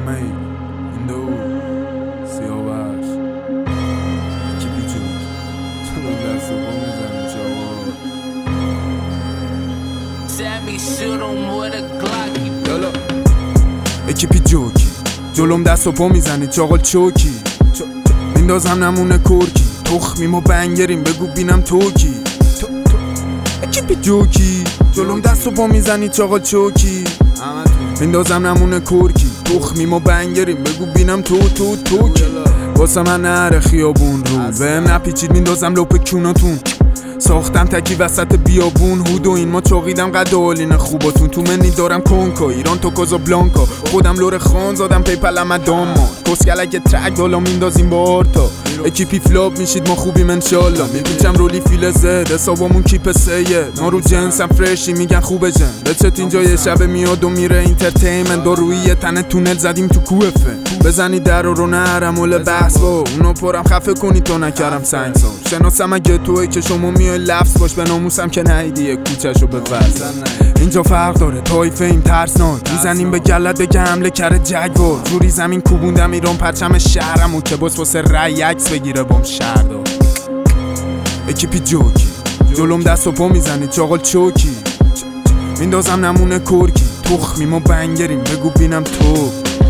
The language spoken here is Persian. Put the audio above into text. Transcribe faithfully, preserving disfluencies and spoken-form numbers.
همه این دو سیاوش یکی بیجود جلوم دست و پا میزنه چاقا یکی بیجوکی جلوم دست و پا میزنی چاقال چوکی میندازم نمونه کرکی تخمیم و بنگریم بگو بینم توکی یکی بیجوکی جلوم دست و پا میزنی چاقال چوکی میندازم نمونه کرکی تخمیم و بنگریم بگو بینم تو تو توکی واسه من نره خیابون رو بهم نپیچید میندازم لپ کوناتون ساختم تکی وسط بیابون هود و این ما چاقیدم قد آلین خوباتون تو منی دارم کنکا ایران تو کازابلانکا خودم لور خان زادم پیپلم دامان کسکلک ترک بالا میندازیم با آرتا اکیپی فلاب میشید ما خوبیم انشالله میپیچم رولی فیل زد حسابمون کیپ سید ما رو جنسم فرشی میگن خوبه جن بچت اینجا یه شب میاد و میره اینترتیمنت با روی یه تنه تونل زدیم تو کوفه بزنی در رو نرم مول بحث با اونو پرم خفه کنی تا نکرم سنگ سال شناسم اگه توی که شما میای لفظ باش به ناموسم که نهیدی یک کوچه‌شو به وزن اینجا فرق داره تایفه ایم ترسناک میزنیم به گلت بگه حمله کره جگوار جوری زمین کوبوندم ایران پرچم شهرمو که باز واسه رای عکس بگیره بام شهردار اکیپی جوکی جلوم دست و پا میزنی چاقال چوکی میندازم نمونه کرکی تخمیم و بنگریم بگو بینم تو